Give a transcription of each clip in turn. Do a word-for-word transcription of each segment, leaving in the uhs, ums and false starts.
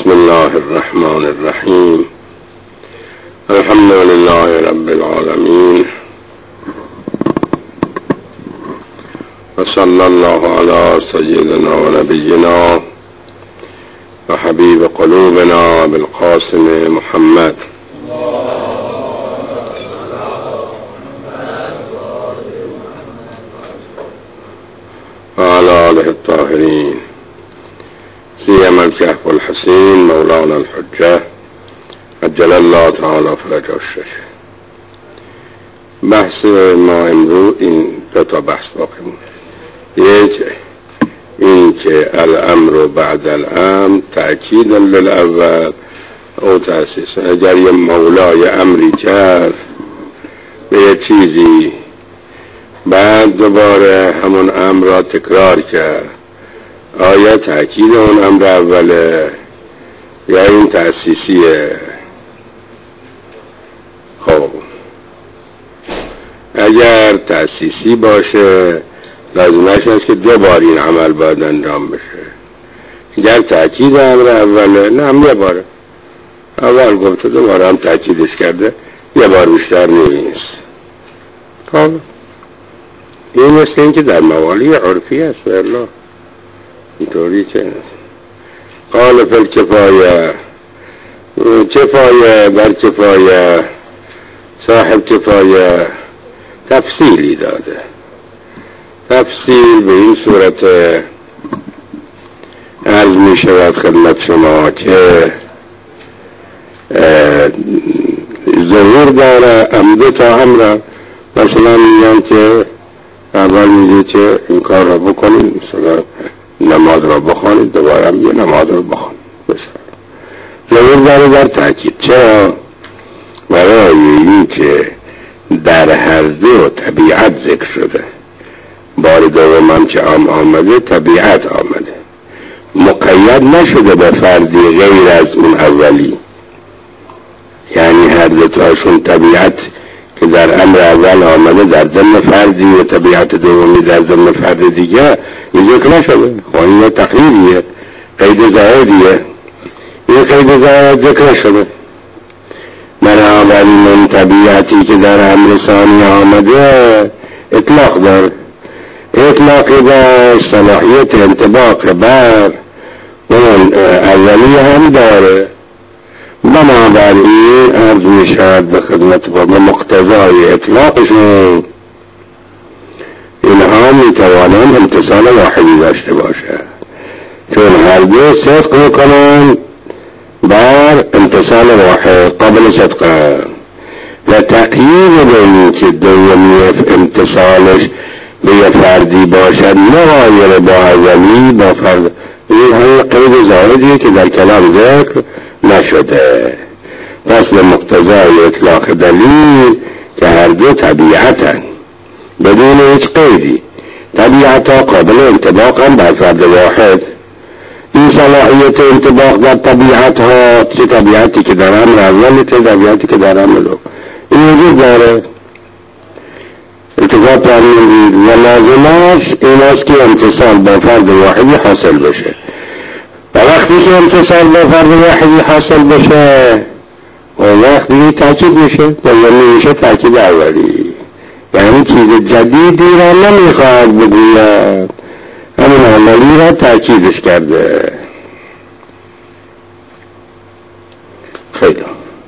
بسم الله الرحمن الرحیم. الحمد لله رب العالمین و صلی الله علی سیدنا و نبینا و حبیب قلوبنا بالقاسم محمد و علی آله الطاهرین سیما الكهف الحسین مولانا الحجه عجل الله تعالی فرجه الشریف. بحث ما امروز این دو تا بحث باقی مونده. یک این که الامر بعد الامر تأکید للاول او تأسیس. اگر یه مولای امری کرد به یه چیزی بعد دوباره همون امر را تکرار کرد، آیا تأکید اون امر اوله یا این تأسیسیه؟ خب اگر تأسیسی باشه لازمش هست که دو بار این عمل باید انجام بشه. اگر تأکید امر اوله نه هم یه باره اول گفته دوباره هم تأکیدش کرده یه بار بیشتر نیست. خب این مثل این که در موالی عرفی هست والله اینطوری که قال فی الکفایه، کفایه بر کفایه صاحب کفایه تفصیلی داده. تفصیل به این صورت عرض می شود خدمت شما که ظهور داره عمده تا امر. مثلا میگن که اول میگه که این کار را بکنید، مثلا نماز را بخوانید، دوباره هم یه نماز را بخوانید. ظهور داره در تأکید. چرا؟ برای این که در هر دو طبیعت ذکر شده. بار دوم هم که عام آمده طبیعت آمده، مقید نشده به فردی غیر از اون اولی. یعنی هر دو تاشون طبیعت که در امر اول آمده در ضمن فردی و طبیعت دومی در ضمن فرد دیگه این ذکر نشده. خب این تقییدیه، قید زائدیه. این قید زائد ذکر نشده. بنابراین اون طبیعتی که در امر ثانی آمده اطلاق داره. اطلاق داره صلاحیت انطباق بر اون اولی هم داره. بنابراین عرض می شود به خدمت با مقتضای اطلاقشون اینها می توانند امتصال واحدی داشته باشه، چون هر دو صدق میکنن بر امتصال واحد قابل صدقه. و تقیید به این که دومی امتصالش به یه فردی باشد مغایر با اولی با فرد، این همه قید زائدیه که در کلام ذکر نشده. پس به مقتضای اطلاق دلیل که هر دو طبیعتن بدون هیچ قیدی، طبیعتا قابل انطباق هم بر فرد واحد. این صلاحیت انطباق در طبیعت ها، چه طبیعتی که در امر اولی چه طبیعتی که در امر دوم، این وجود داره. اتفاق فرمودید و لازمش این است که امتصال با فرد واحدی حاصل بشه. و وقتی که امتصال با فرد واحدی حاصل بشه و وقتی تأکید میشه و یعنی میشه تأکید اولی. یعنی چیز جدیدی را نمیخواد بگوید، همین اولی را تأکیدش کرده. خیلی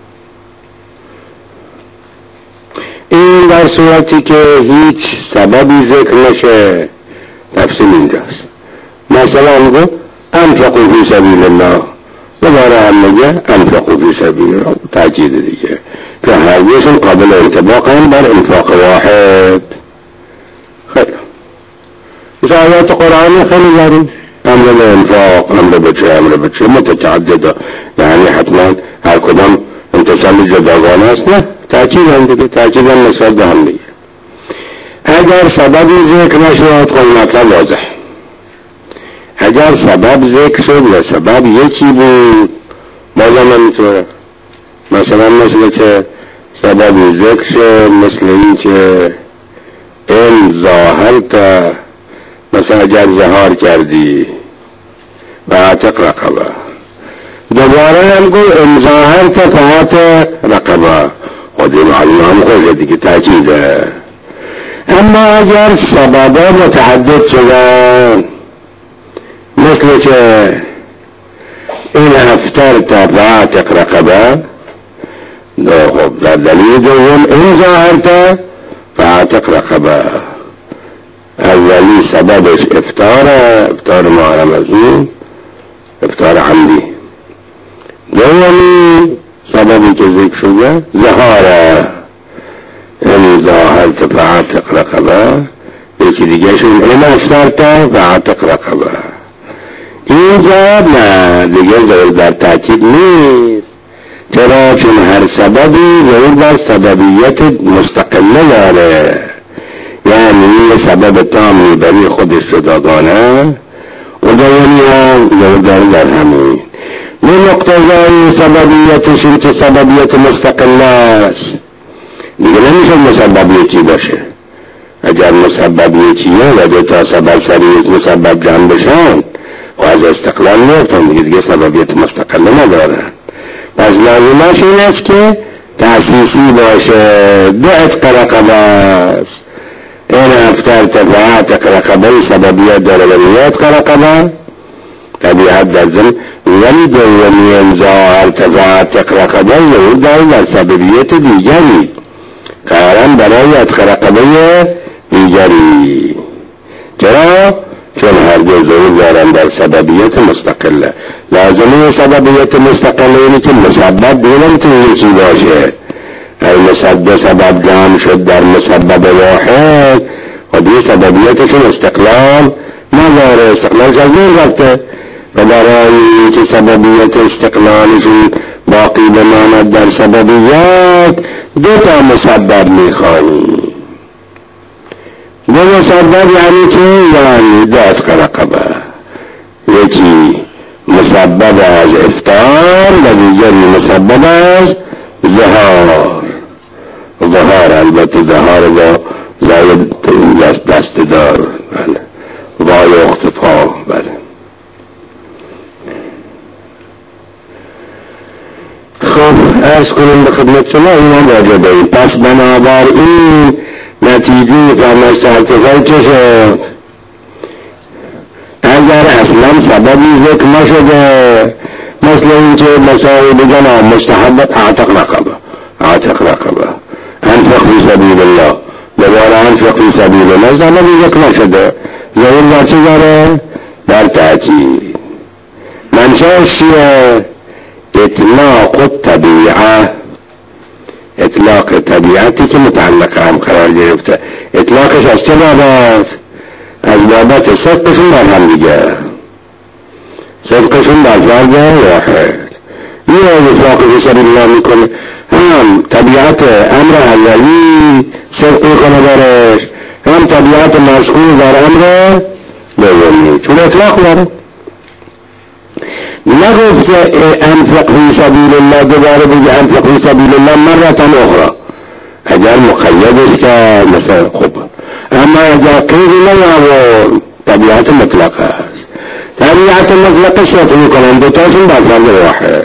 این در صورتی که هیچ سببی ذکر نشه. تفصیل اینجاست. مثلا گفت انفقوا فی سبیل الله، دوباره هم میگه انفقوا فی سبیل الله، تأکید دیگه که هر دوشون قابل انطباق هم بر انفاق واحد. خیلی مثل آیات قرآن خیلی داریم، امر به انفاق، امر به چه، امر به چه متعدده. یعنی حتما هر کدام امتصال جداگانه است؟ نه، تأکید هم دیگه، تأکید هم نسبت به هم دیگه. اگر سببی ذکر نشد قلمت واضح. اگر سبب ذکر شد و سبب یکی بود بازم نمیتونه. مثلا مثل که سببی ذکر شد مثل این که این ظاهرت، مثلا اگر ظهار کردی و اعتق رقبه، دو دوباره هم گفت امضا ارتفاعات رقبه، خود این معلوم هم خوشه دیگه تاکیده. اما اگر سببا متعدد شدن، مثل که این افطرت فاعتق رقبه، خب در دلیل دوم این ظاهرت فاعتق رقبه، اولی سببش افطار افطار ماه رمضان، افطار عمدی. دومی سببی که ذکر شده ظهاره، این ظاهرت فاعتق رقبه، یکی دیگه شون این افطرت فاعتق رقبه. اینجا نه دیگه در تاکید نیست، چرا؟ چون هر سببی ضرور بر سببیت مستقله داره، یعنی سبب تامی برای خودش جداگانه و دومی هم ضرور داره در همین. من مقتضای سببیتش این که سببیت مستقله است، دیگه نمیشه مسبب یکی باشه. اگر مسبب یکیه و دو تا سبب سریع مسبب جمع بشن و از استقلال میفتن دیگه دیگه سببیت مستقله ندارن. پس لازمش این است که تأسیسی باشه. دو عتق رقبه است، این افطرت فاعتق رقبه سببیت داره و عتق رقبه طبیعت در ضمن، ولی دومی امضا ارتفاعتق رقبه یهود داره در سببیت دیگری، قرارن برای عتق رقبه دیگری. چرا؟ چون هر دو ضرور دارن در سببیت مستقله. لازمه سببیت مستقله اینه که مسبب دیگه تو یکی باشه. اگه مسبب سبب جمع شد در مسبب واحد و دیگه سببیتشون استقلال نداره، استقلالش از این رفته و برای که سببیت استقلالشون باقی بماند در سببیت دو تا مسبب میخوانی. دو مسبب یعنی چی؟ یعنی دو عتق رقبه، یکی مسبب از افطار و دیگری مسبب از ظهار. ظهار البته ظهار با زاید دست دست دار، بله، وای اختفا، بله. خب عرض کنیم به خدمت شما این هم راجع به این. پس بنابراین نتیجه فرمایش ارتفاع چه شد؟ اگر اصلا سببی ذکر نشده، مثل این که مسائل بگن مستحبت اعتق رقبه، اعتق رقبه، انفق فی سبیل الله، دوباره انفق فی سبیل الله، سببی ذکر نشده، ضرور در چه داره؟ در تأکید. منشأش چیه؟ اطلاق الطبیعه، اطلاق طبیعتی که متعلق هم قرار گرفته. اطلاقش از چه بابت؟ از بابت صدقشون بر هم دیگه، صدقشون بر فرد واحد. یه اطلاق فی سبیل الله میکنه، هم طبیعت امر اولی صدق میکنه برش، هم طبیعت مشغول در امر دومی، چون اطلاق داره. نگفت انفق فی سبیل الله دوباره بگه انفق فی سبیل الله مرة اخرى، اگر مقید است که مثلا خوب، اما اگر قیدی نیاورد طبیعت مطلقه است. طبیعت مطلقه شرط میکنن دوتاشون بر فرد واحد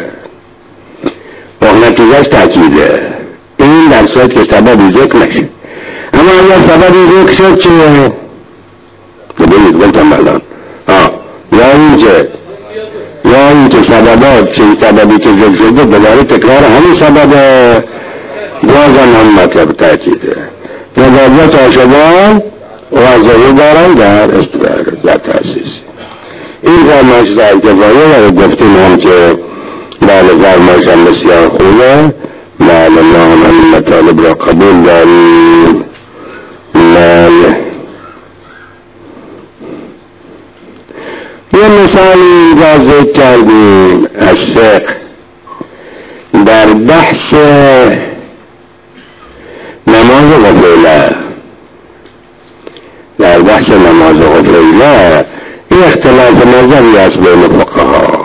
و نتیجهش تأکیده. این در صورت که سببی ذکر نشه. اما اگر سببی ذکر شد چیه؟ ببینید گفتم الان یا اینکه یا اینکه سببات چه سببی که ذکر شده دوباره تکرار همین سبب بازم هم مطلب تأکیده. نظریت آشبان و ضرور دارن در استفاده در تأسیس. این فرمایش در اتفاقی و گفتیم هم که بله فرمایش هم بسیار خوبه، بله ما هم همین مطالب را قبول داریم. بله یه مثالی را ذکر کردیم از فقه در بحث نماز غفله. در بحث نماز غفله این اختلاف نظری است بین فقها.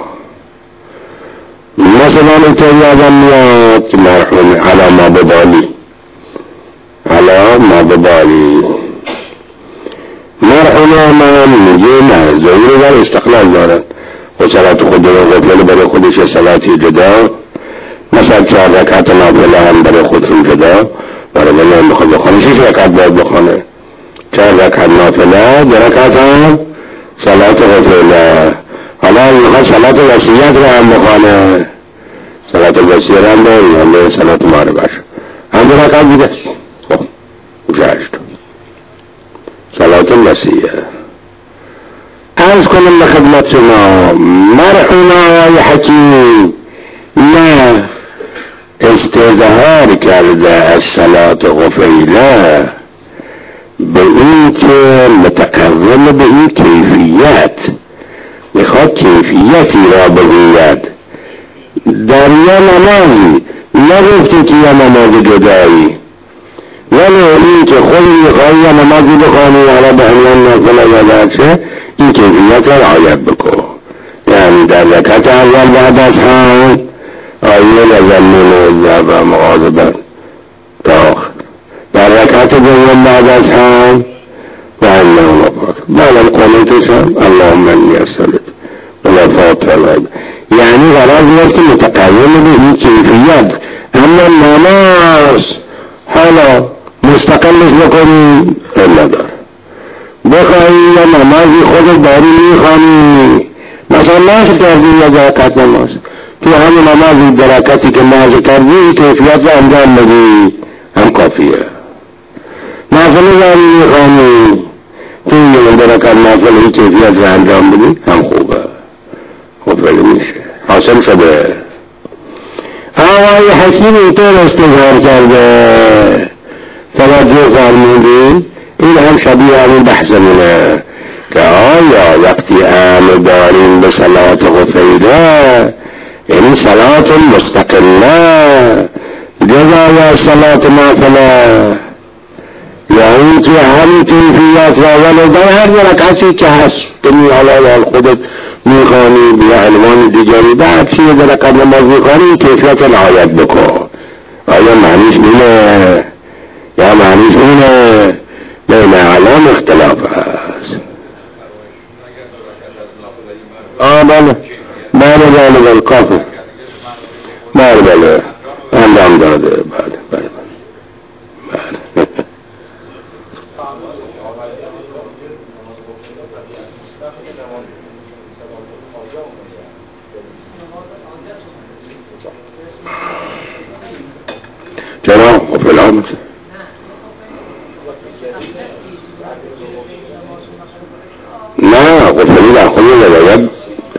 مثلا اینطوری آدم میاد که مرحوم علا ما ببالی، علا ما ببالی مرحوم من میگه نه ضروری در استقلال دارد و صلات خود غفل برای خودش صلاتی جدا، مثلا چهار رکعت نافله هم برای خودشون جدا، برای من میخواد بخونه شش رکعت باید بخونه، چهار رکعت نافله، دو رکعت هم صلات غفله. حالا میخواد صلات وصیت رو هم بخونه، صلات وصیت هم داریم، هم داریم صلات معربش هم دو رکعت دیگه. خب جشت صلات وصیت. عرض کنم به خدمت شما مرحوم آقای حکیم نه استظهار کرده از صلات غفیله به این که متقرم به این کیفیت، میخواد کیفیتی را بگوید در یه نمازی، نگفته که یه نماز جدایی، ولی این که خود میخواد یه نمازی بخوانی حالا به همیان نافله یادت شه، این کیفیت را رعایت بکن. یعنی در رکعت اول بعد از هم آیه لزمین و مغاظبت تا در رکعت دوم بعد از هم و اللهم اکبر بعد قنوتش هم اللهم انی اسألک ولا فاتحه. یعنی غرض نیست که متقرم به این کیفیت، اما نماز حالا مستقلش بکنی خیلی نداره. بخواهی یا نمازی خود داری میخوانی، مثلا ناز کردی یا درکت نماز، تو همین نمازی درکتی که ناز کردی کیفیت رو انجام بدی هم کافیه. نافله داری میخوانی، تو یه درکت نافله کیفیت رو انجام بدی هم خوبه، خوب ولی میشه حاصل شده. آقای حکیم اینطور استظهار کرده، توجه فرمودین، این هم شبیه همین بحثمونه که آیا وقتی امر داریم به صلات غفیله، این صلات مستقله جزای صلات نافله، یا این که همین کیفیت را ولو در هر رکعتی که هست کنی حالا خودت میخوانی به عنوان دیگری بعد چیه در رکعت نماز میخوانی کیفیت رعایت بکن. آیا معنیش اینه یا معنیش اینه؟ بین علام اختلاف هست. آه بله بله بله بله کافی بله بله انجام داده بله بله بله چرا؟ خب فلان نه غفلی در خود روایت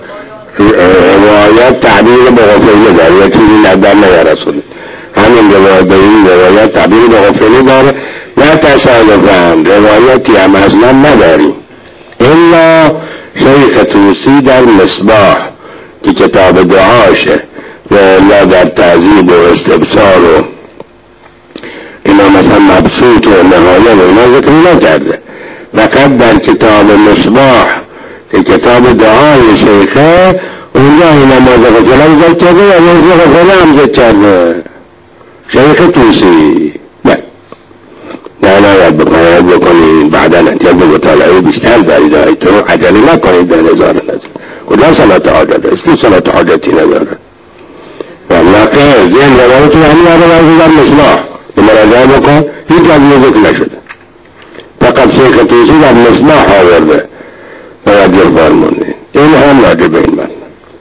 روایت تعبیر به غفلی داره، یا چیزی ندر نیارسونه، همین روایت به این روایت تعبیر به غفلی داره. نه تصادفاً روایتی هم اصلا نداریم الا شیخ توسی در مصباح که کتاب دعاشه و الا در تعذیب و استبصار و اینا مثلا مبسوط و نهایه و اینا ذکر نکرده، فقط در کتاب مصباح که کتاب دعای شیخه اونجا این نماز غفله هم ذکر کرده و نماز غفله هم ذکر کرده شیخ توسی. نه نه نه یاد بکنید یاد بکنید بعدا احتیاج به مطالعه بیشتر دارید، تو عجلی نکنید در هزار نظر کدام صلات حاجت است که صلات حاجتی نداره والله که ذهن روایت تو همین روایت در مصباح به مراجعه بکن هیچ از این ذکر نشده، فقط شیخ توسی در مصباح آورده توجه فرمونید. این هم راجع به این من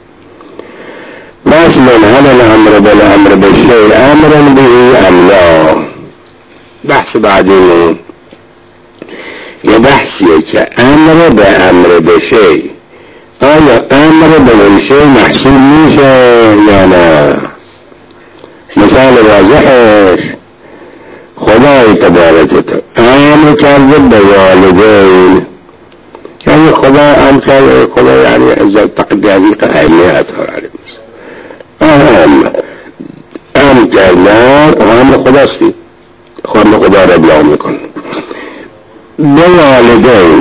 مثل هل الامر بالامر بالشیء امر به ام لا. بحث بعدین یه بحثیه که امر به امر بشه، آیا امر به اون شیء محصول میشه یا نه؟ مثال واضحش خدای تبارک امر کرده به والدین، یعنی خدا امر کرده، خدا یعنی عزت تقدیریق اهمیت علیه ام امر کردن امر خداستی، خواهد خدا را ابلاغ میکن به والدین،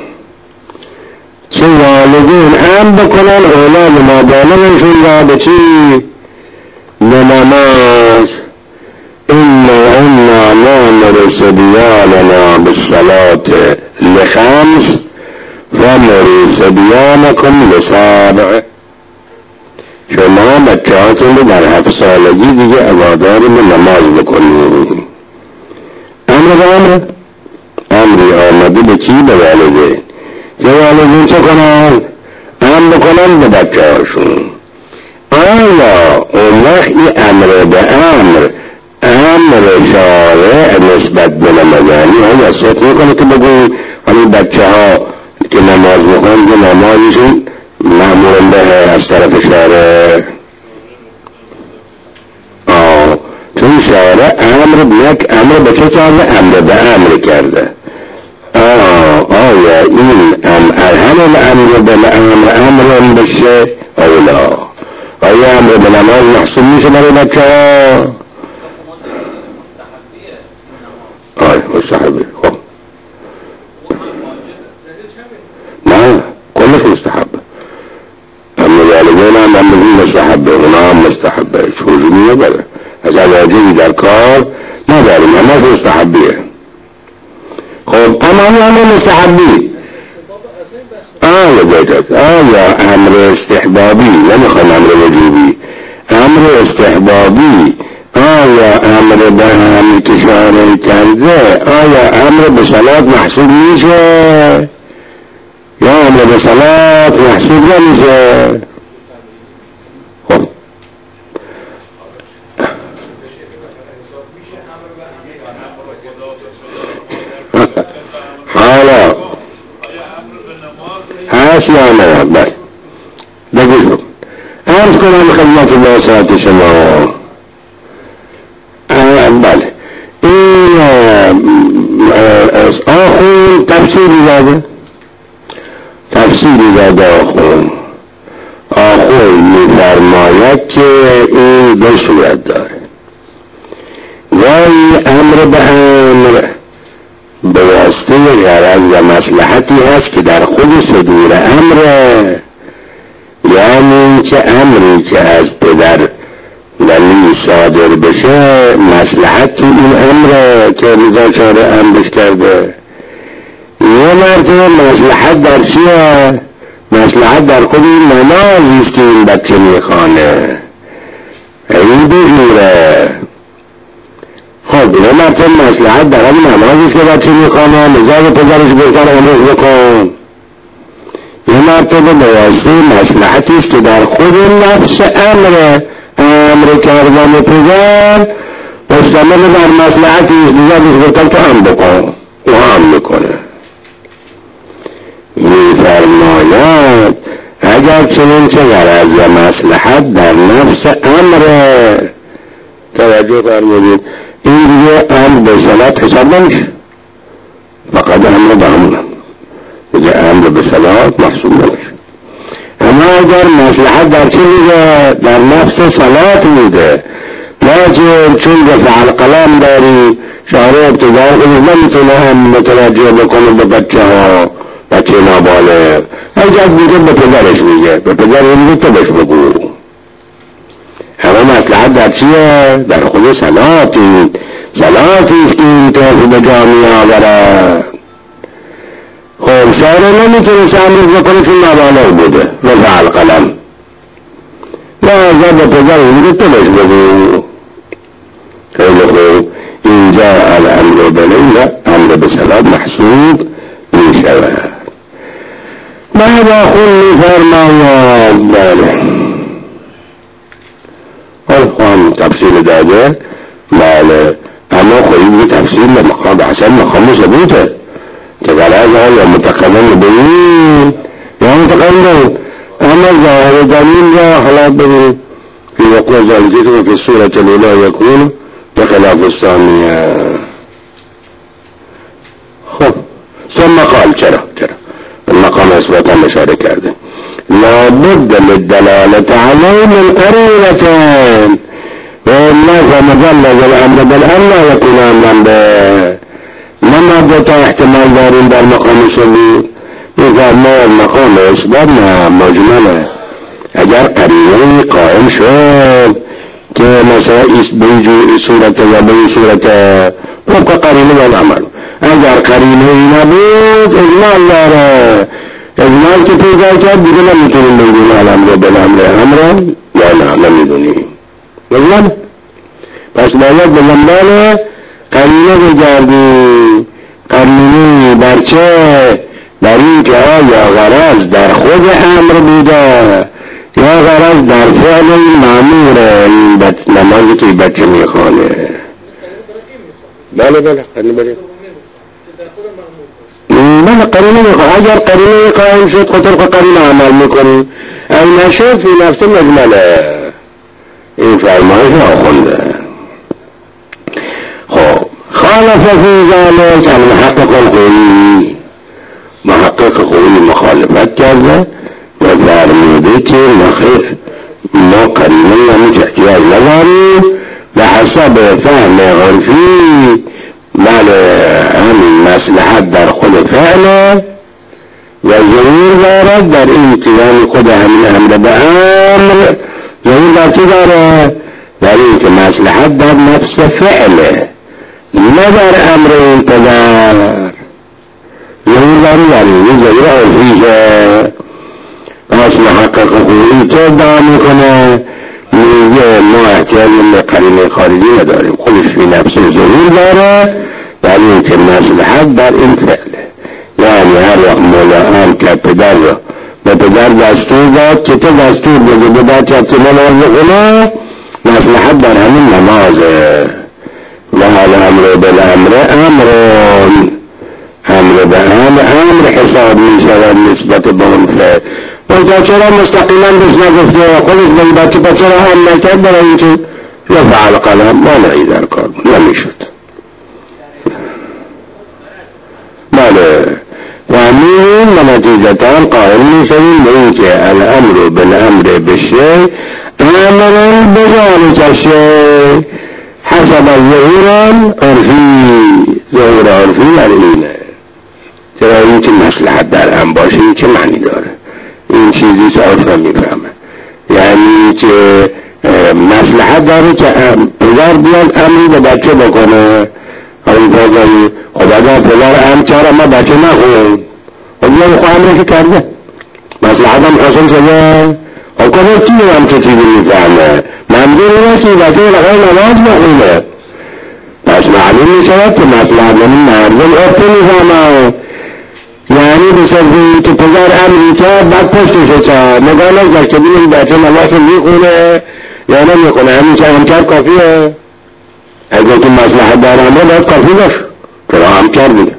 چه والدین امر بکنن اولاد مادانشون را به چی؟ به نماز. انا انا نامر صبیاننا بالصلاة لخمس و مری صبیانکم لسابع، شما بچه هاتون رو در هفت سالگی دیگه اوادار به نماز بکنید. امر به امر، امری آمده به چی؟ به والده. که والدین چه کنن؟ امر بکنن به بچه هاشون. آیا اون وقت این امر به امر، امر شارع نسبت به نمازانی آیا صدق میکنه که بگوی حالی بچه ها که نماز میخوان که نمازشون معمول به از طرف شارع؟ آه چون شارع امر یک امر به چه کرده؟ امر به امر کرده. آه آیا این همون امر به امر امر بشه اولا؟ آیا امر به نماز محسوب میشه برای بچه ها؟ آه مستحبه. خب نه کلش مستحبه. امر والدین هم امر مستحبه، اونا هم مستحبه، چوزونی نداره. اگر واجبی در کار نداریم، همه مستحبیه. خب اما امر مستحبی آیا بیتت آیا امر استحبابی نمیخوام امر وجوبی، امر استحبابی آیا امر به امر که شارع کرده آیا امر به صلات محسوب میشه یا امر به صلات محسوب نمیشه؟ خب حالا هست یا نه؟ بله بگید ارز کنم خدمت باسات شما. بله این آخون تفسیری داده، تفسیری داده آخون آخون میفرماید که این دو صورت داره. گاهی امر به امر به واسطه غرض و مصلحتی هست که در خود صدور امره، یعنی چه امری که از پدر ولی صادر بشه مصلحت تو این امره که رضا شارع امرش کرده. یه مرتبه مصلحت در چیه؟ مصلحت در خود این نمازیست که این بچه میخوانه، این دو جوره. خب یه مرتبه مصلحت در این نمازیست که بچه میخوانه، نزاق پدرش بهتر امرش بکن. یه مرتبه به واسطه مصلحتیست که در خود نفس امره، امر کردن پدر مستمر در مصلحتیست، نزاقش بهتر که هم بکن، او هم میکنه. میفرماید اگر چنین چه غرض و مصلحت در نفس امره، توجه فرمودید، این دیگه امر به صلات حساب نمیشه، فقط امر به امر دیگه امر به صلات محسوب نمیشه. اما اگر مصلحت در چه میده؟ در نفس صلات میده، لیکن چون دفع القلم داری شارع ابتدار خودش نمیتونه هم متوجه بکنه به بچه ها، بچه نابالغ. اگر میگه به پدرش میگه، به پدر میگه تو بهش بگو. همه مصلحت در چیه؟ در خود صلاتی، صلاتیست که این توفی به جا میآورد. خب شارع نمیتونه امروز بکنه چون نابالغ بوده، رفع القلم، لذا به پدر میگه تو بهش بگو. خیلی خوب، اینجا الامر بلیه امر به صلات محسوب میشود. بعد آخون میفرماید بله خواهم تفصیل داده بله، اما خواهی تفصیل لمقام حسن مقام ثبوته که غرض آیا متقلم بین یا متقلم، اما ظاهر دلیل را حالا ببین فی وقوع ذلك و فی صورت الاولی یکون بخلاف الثانیه. خب ثم قال چرا چرا المقام اثباتا اشاره کرده لابد للدلالة عليه من قرينتين والله مجلد الامر بالامر يكون امرا به لما دوتا احتمال دارين در مقام ثبوت اذا ما المقام اثبات مجمله. اگر قرینه قائم شد که مثلا بیجو صورت یا بی صورت طبق قرینه والعمل، اگر قرینه نبود اجمال داره اجمال که پیدا کرد دیگه نمیتونیم بگیم الامر بالامر امر یا نه نمیدونیم. اجمال پس باید به دنبال قرینه بگردیم. قرینه بر چه؟ در این که آیا غرض در خود امر بوده یا غرض در فعل مأموره. این نمازی که بچه میخوانه بله بله قرینه بله بله قرینه میخواه. اگر قرینه قائم شد خطر قرینه عمل میکنی، این نشد فی نفس مجمله. این فرمایش آخونده. خب خالف فی ذلک المحقق القولی، محقق قولی مخالفت کرده و فرموده که نخیر ما قرینه همیش احتیاج نداریم به حسب فهم عرفی. بله همین مصلحت در خود فعله و ظهور دارد در این که خود همین امر به امر ظهور در چه داره؟ در این که مصلحت در نفس فعله نه در امر این پدر. ظهور داره در این ظهور عرفیه. پس محقق قولی که ادعا میکنه میگه ما احتیاجی به قرینه خارجی نداریم، خودش فی نفس ظهور داره در این که مصلحت در این فعله. یعنی هر وقت مولا هم که پدر را به پدر دستور داد که تو دستور بده به بچه که نماز بخونه، مصلحت در همین نمازه. و الامر بالامر امرون، امر به امر امر حساب می شود نسبت به اون فعل. و چرا مستقیما بس نگفته خودش به بچه بچه را هم نکرد برای اینکه رفع القلم مانعی در کار نمیشد. بله و همین و نتیجتان قائل میشویم به اینکه الامر بالامر بشه امر بذلک الشیء حسب ظهور عرفی. ظهور عرفی در اینه. چرا اینکه مصلحت در هم باشه این چه معنی داره؟ این چیزی که عرفا میفهمه، یعنی که مصلحت داره که پدر بیاد امری به بچه بکنه. این بازاری خب اگر پدر ام چرا ما بچه نخونیم خب یا بخواه امری که کرده مصلحت هم حاصل شده. خب کنه چیه هم که چیزی میفهمه؟ منظور اینه که بچه لقای نماز بخونه. پس معلوم میشود که مصلحت یعنی مردم عرفی میفهمه. یعنی بسازی که پدر امری کرد بعد پشتشه کرد نگاه نگذاشت که بینیم بچه نماز میخونه یا نمیخونه، همین که هم کرد کافیه. اگر که مصلحت در امره باید کافی باشه که هم کرد دیگه.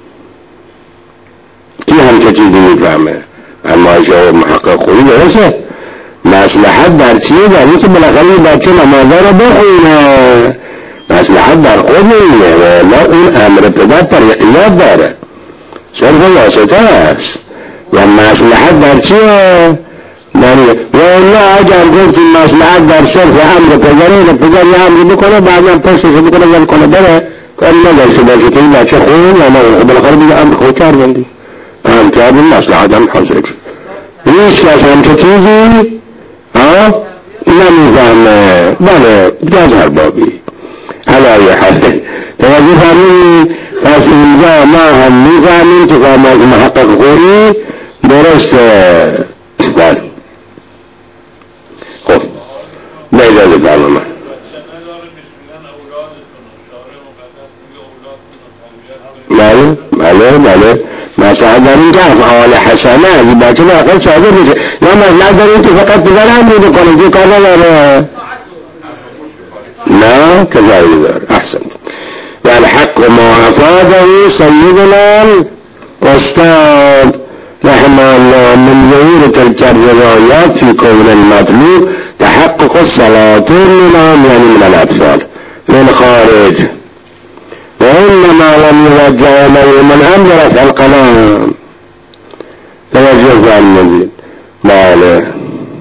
کی هم که چیزی میفهمه؟ اما اشاره محقق خوبی درسته. مصلحت در چیه؟ در این که بالاخره بچه نمازه رو بخونه. مصلحت در خود اینه و لا اون امر پدر ترقیات داره، صرف واسطه است. و مصلحت در چیه؟ و الله اگر گفت این مصلحت در صرف امر پدره و پدر یه امری بکنه بعدم پشتش بکنه ول کنه بره کاری نداشته باشه که این بچه خون یا نه بالاخره دیگه امر خود کردن دیگه هم کردن مصلحت هم حاصل شد. هیچ کس هم که چیزی ها نمیفهمه. بله جز هر بابی علایه حاصل توجه فرمید. پس اینجا ما هم میفهمیم که فرماز محقق خوری درسته. بله خب بیجازه فرمه بله بله بله مثلا در این که افعال حسنه از بچه باقل صادر میشه یا مثلا در این که فقط بذار هم میده کنه که کار نداره نه کذایی داره. احسن. والحق ما افاده سيدنا الاستاذ رحمه الله من ظهور تلك الروايات في كون المطلوب تحقق الصلاة منهم يعني من الأطفال من خارج، وإنما لم يوجه إليه من أمر رفع القلم. توجه عن المزيد ما عليه.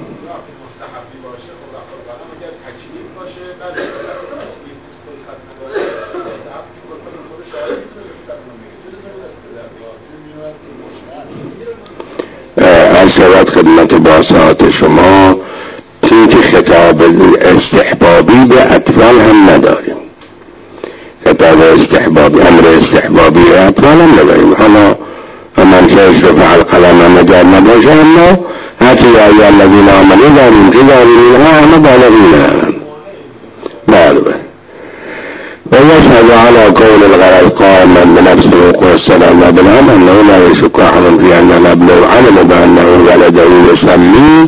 از خدمت باسات شما که خطاب استحبابی به اطفال هم نداریم. خطاب استحبابی امر استحبابی به اطفال هم نداریم. حالا و منشأش رفع القلم مجال نباشه، اما حتی یا ایها الذین آمنوا داریم که داریم اینها همه بالغینه. بله و یشهد علی کون الغرض قائما بنفسه والسلام بالهم انه لا يشك احد في ان الابلغ علم بانه ولده يسمي.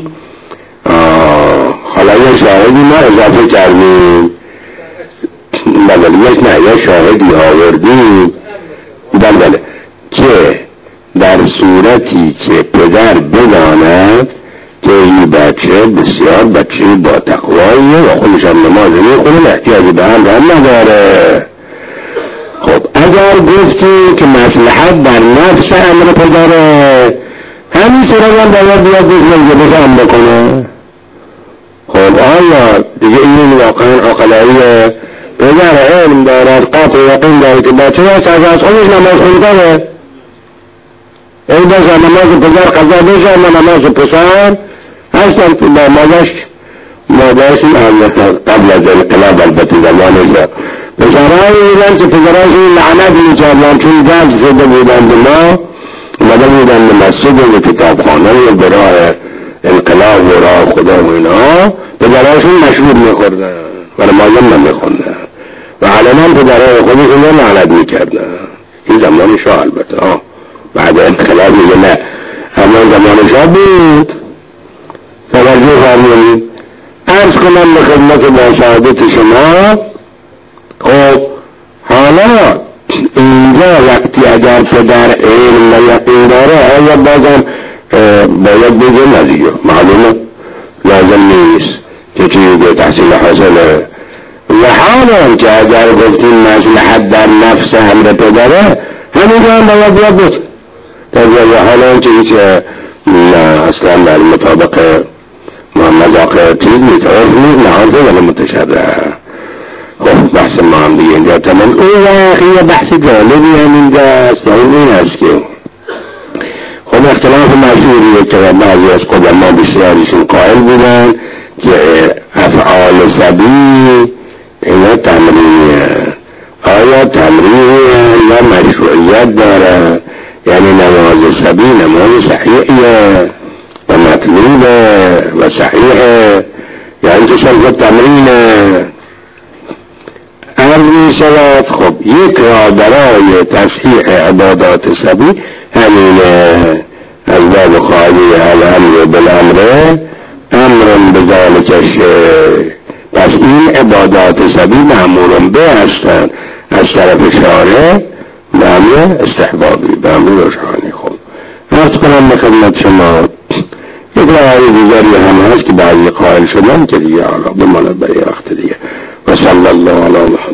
حالا یه شاهدی ما اضافه کردیم، بله یک نه یه شاهدی آوردیم، بله که در صورتی که پدر بداند که این بچه بسیار بچه با تقواییه و خودش هم نماز میخونه، احتیاجی به هم هم نداره. خب اگر گفتی که مصلحت در نفس امر پدره، همین صورت هم باید بیاد بزرگه هم بکنه. خب آیا دیگه این واقعا عقلاییه؟ پدر علم دارد، قطع یقین داره که بچه هست از از خودش نماز خونده، این بازه نماز پدر قضا بشه اما نماز پسر هستن که با مادرش مادرش قبل از انقلاب البته زمانش پسرهایی بودن که پدرهاش لعنت میکردن چون جذب شده بودن به ما، اومده بودن به مسجد و کتابخانه و برای انقلاب و راه خدا و اینا، پدرهاشون مشهور میخوردن و نمازم نمیخوندن و علما پدرهای خودشون رو لعنت میکردن. این زمان شاه البته آه بعد انقلاب میگه نه، اما زمان شاه بود. توجه فرمایید. عرض کنم به خدمت با سعادت شما. خب حالا اینجا وقتی اگر پدر علم و یقین داره آیا بازم باید بگه ندیگه معلومه لازم نیست که چیزی تحصیل حاصله. و حالا که اگر گفتیم مصلحت در نفس امر پدره، همینجا هم باید بیاد بود تجربه. حالا که هیچ نه اصلا در مطابق محمد آقای چیز میتواف نیست، نهازه ولی متشبه. خب بحث ما هم دیگه اینجا تمام. اون واقعی بحث جالبی هم اینجا است، اون این است که خب اختلاف مشهوریه که بعضی از قدما بسیاریشون قائل بودن که افعال سبی اینا تمرینه. آیا تمرینه یا مشروعیت داره؟ یعنی نماز سبی نماز صحیحیه و مطلوبه و صحیحه، یعنی که صرف تمرینه امر میشود. خب یک را برای تصحیح عبادات سبی همینه، از باب خالی الامر بالامر امر بذالک شیء. پس این عبادات سبی مأمور به هستند از طرف شارع به امر استحبابی، به امر روحانی. خب عرض کنم به خدمت شما یک راه دیگری هم هست که بعضی قائل شدن که دیگه حالا بماند برای وقت دیگه. و صلی الله علی محمد.